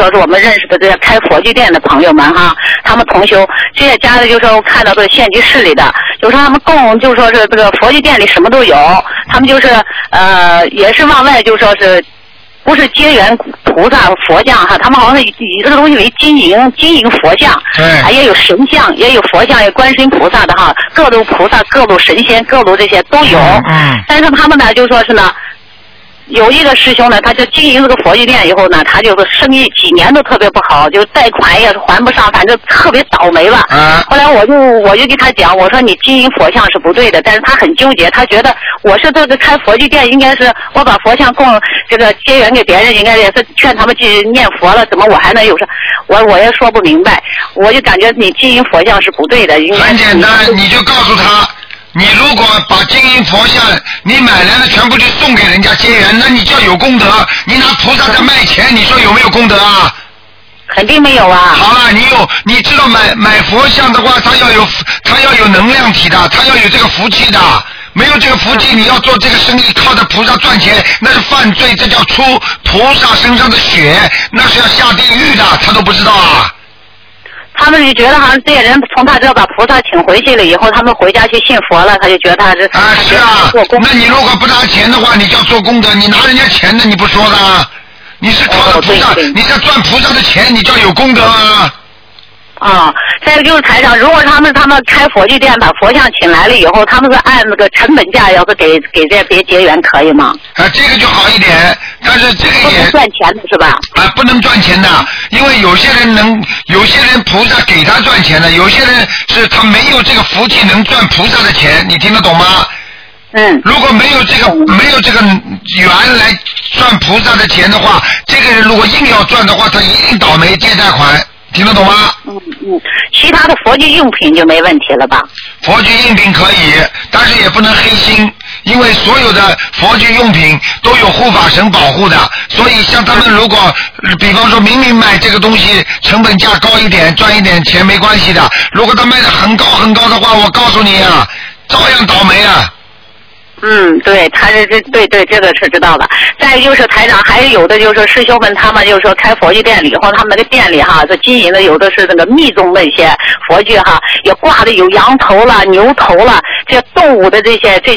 说是我们认识的这些开佛具店的朋友们哈，他们同修这些家的，就说我看到的县级市里的，有时候他们供就说是这个佛具店里什么都有，他们就是也是往外就说是。不是结缘菩萨佛像哈，他们好像是以这个东西为经营佛像，也有神像，也有佛像，也有观世音菩萨的哈，各路菩萨、各路神仙、各路这些都有。但是他们呢，就说是呢。有一个师兄呢，他就经营这个佛具店以后呢，他就是生意几年都特别不好，就贷款也还不上，反正特别倒霉吧。后来我就跟他讲，我说你经营佛像是不对的，但是他很纠结，他觉得我是这个开佛具店，应该是我把佛像供这个结缘给别人，应该也是劝他们去念佛了，怎么我还能有事？我也说不明白，我就感觉你经营佛像是不对的。 很简单，你就告诉他。你如果把金银佛像你买来了全部就送给人家结缘，那你叫有功德。你拿菩萨在卖钱，你说有没有功德啊？ 肯定没有啊。 好了，你知道买佛像的话，它要有能量体的，它要有这个福气的。没有这个福气，你要做这个生意，靠着菩萨赚钱，那是犯罪，这叫出菩萨身上的血，那是要下地狱的，他都不知道啊。 他们就觉得好像这些人从他这把菩萨请回去了以后，他们回家去信佛了，他就觉得他是是啊。那你如果不拿钱的话，你就要做功德，你拿人家钱的你不说的，你是靠着菩萨，你在赚菩萨的钱，你就要有功德啊。 再一个就是台长，如果他们开佛具店把佛像请来了以后，他们是按那个成本价，要是给这别结缘可以吗？ 这个就好一点，但是这个也不能赚钱的是吧？ 不能赚钱的，因为有些人菩萨给他赚钱的，有些人是他没有这个福气能赚菩萨的钱，你听得懂吗？如果没有这个缘来赚菩萨的钱的话，这个人如果硬要赚的话，他一定倒霉借贷款。听得懂吗？ 其他的佛具用品就没问题了吧？ 佛具用品可以，但是也不能黑心，因为所有的佛具用品都有护法神保护的，所以像他们如果比方说明明卖这个东西成本价高一点，赚一点钱没关系的，如果他卖的很高很高的话，我告诉你啊，照样倒霉啊。 对，他对这个是知道的。再就是台长，还有的就是师兄们他们就是说开佛具店里以后，他们那个店里哈，这经营的有的是那个密宗的一些佛具哈，也挂的有羊头了、牛头了，这些动物的这些这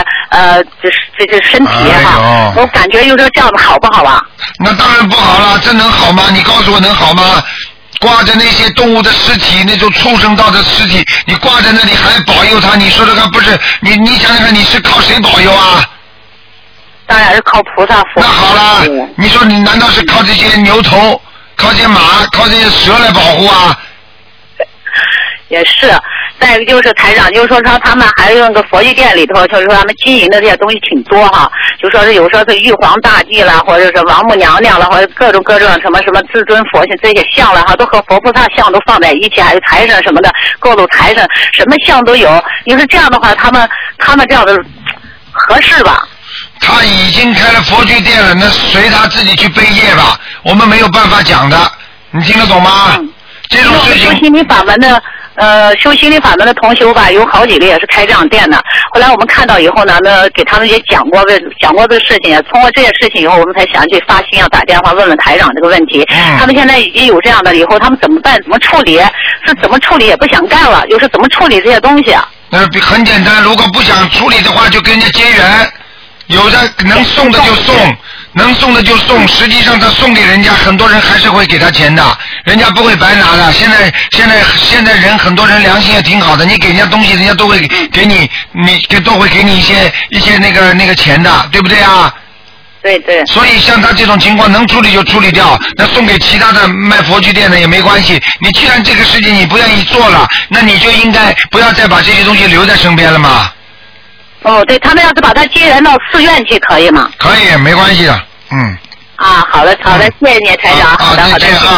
身体哈，我感觉就是这样子好不好啊？ 那当然不好了，这能好吗？你告诉我能好吗？挂着那些动物的尸体，那种畜生道的尸体，你挂在那里还保佑他，你说这个不是你想想看，你是靠谁保佑啊？ 当然是靠菩萨佛。 那好了，你说你难道是靠这些牛头、靠这些马、靠这些蛇来保护啊？ 也是。再一个就是台长，就是说他们还有那个佛具店里头，就是说他们经营的这些东西挺多哈，就说是有时候是玉皇大帝啦，或者是王母娘娘啦，或者各种什么至尊佛这些像了哈，都和佛菩萨像都放在一起，还有财神什么的，各路财神什么像都有。你说这样的话，他们这样的合适吧？ 他已经开了佛具店了，那随他自己去背业吧，我们没有办法讲的，你听得懂吗？这种事情。修心灵法门的同修吧，有好几个也是开这样店的。后来我们看到以后呢，给他们也讲过这个事情，通过这些事情以后，我们才想去发心要打电话问问台长这个问题。他们现在已经有这样的，以后他们怎么办？怎么处理？是怎么处理也不想干了，又是怎么处理这些东西啊？很简单，如果不想处理的话，就跟人家结缘，有的能送的就送。能送的就送，实际上他送给人家，很多人还是会给他钱的，人家不会白拿的。现在人很多人良心也挺好的，你给人家东西，人家都会给你，都会给你一些那个钱的，对不对啊？对。所以像他这种情况，能处理就处理掉，那送给其他的卖佛具店的也没关系。你既然这个事情你不愿意做了，那你就应该不要再把这些东西留在身边了嘛。对，他们要是把它接缘到寺院去，可以吗？可以，没关系的。好的，谢谢你，台长。好的。